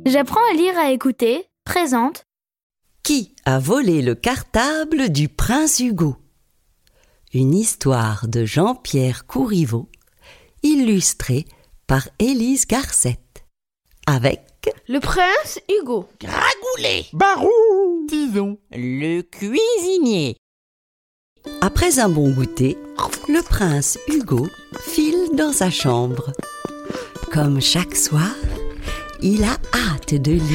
J'apprends à lire à écouter présente Qui a volé le cartable du prince Hugo? Une histoire de Jean-Pierre Courriveau, illustrée par Élise Garcette, avec le prince Hugo, Gragoulet, Barou, Tison, le cuisinier. Après un bon goûter, le prince Hugo file dans sa chambre. Comme chaque soir, il a hâte de lire